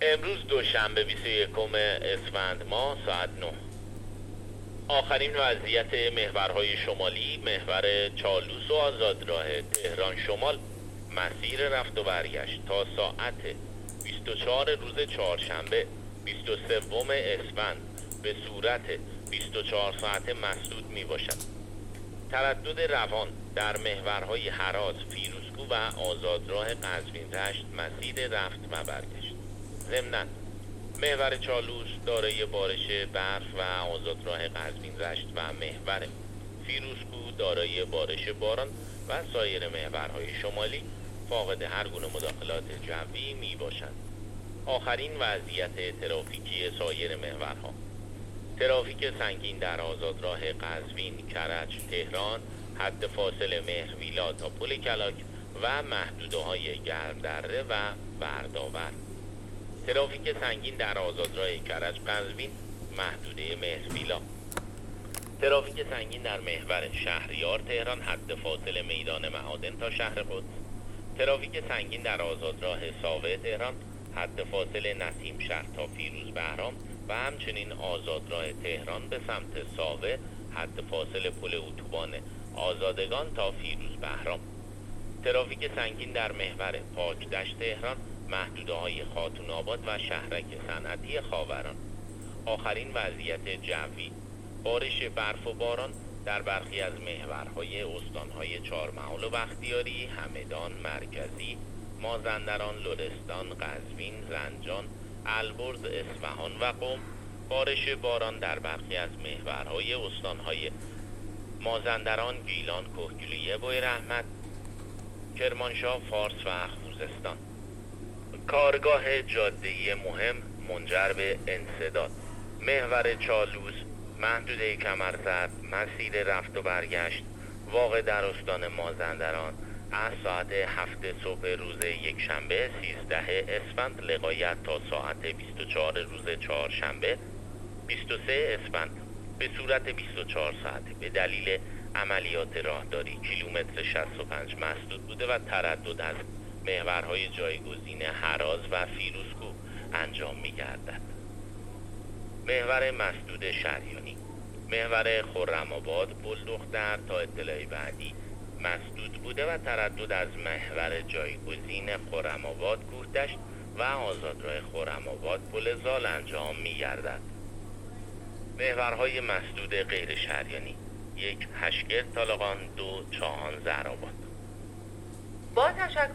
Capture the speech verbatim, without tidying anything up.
امروز دوشنبه بیست و یکم اسفند ماه ساعت نه. آخرین وضعیت محورهای شمالی: محور چالوس و آزادراه تهران شمال مسیر رفت و برگشت تا ساعت بیست و چهار روز چهارشنبه بیست و سوم اسفند به صورت بیست و چهار ساعته مسدود می باشد. تردد روان در محورهای هراز، فیروزکوه و آزادراه قزوین رشت مسیر رفت و برگشت. ضمناً محور چالوس دارای بارش برف و آزادراه قزوین رشت و محور فیروزکوه دارای بارش باران و سایر محورهای شمالی فاقد هر گونه مداخلات جوی می باشند. آخرین وضعیت ترافیکی سایر محورها: ترافیک سنگین در آزادراه قزوین، کرج، تهران، حد فاصل مهرویلا تا پل کلاک و محدوده‌های گرمدره و برداور. ترافیک سنگین در آزادراه کرج قزوین، محدوده مهرویلا. ترافیک سنگین در محور شهریار تهران، حد فاصل میدان معادن تا شهر قدس. ترافیک سنگین در آزادراه ساوه تهران، حد فاصل نسیم شهر تا فیروز بهرام و همچنین آزادراه تهران به سمت ساوه، حد فاصل پل اتوبان آزادگان تا فیروز بهرام. ترافیک سنگین در محور پاکدشت تهران، محدوده‌های خاتون آباد و شهرک صنعتی خاوران. آخرین وضعیت جوی: بارش برف و باران در برخی از محورهای استانهای چهارمحال و بختیاری، همدان، مرکزی، مازندران، لرستان، قزوین، زنجان، البرز، اصفهان و قم. بارش باران در برخی از محورهای استانهای مازندران، گیلان، کهگیلویه، بویراحمد، کرمانشاه، فارس و خوزستان. کارگاه جاده‌ای مهم منجر به انسداد: محور چالوس، محدوده کمرزرد، مسیر رفت و برگشت واقع در استان مازندران از ساعت هفت صبح روز یکشنبه سیزده اسفند لغایت تا ساعت بیست و چهار روز چهارشنبه بیست و سه اسفند به صورت بیست و چهار ساعته به دلیل عملیات راهداری کیلومتر شصت و پنج مسدود بوده و تردد از محورهای جایگزین هراز و فیروزکوه انجام می گردد. محور مسدود شریانی: محور خرم‌آباد، بلدختر تا اطلاع بعدی مسدود بوده و تردد از محور جایگزین خرم‌آباد، کوهدشت و آزادراه خرم‌آباد، پل زال انجام می گردد. محورهای مسدود غیر شریانی: یک هشگرد طالقان، دو چاهان زهرآباد. با تشکر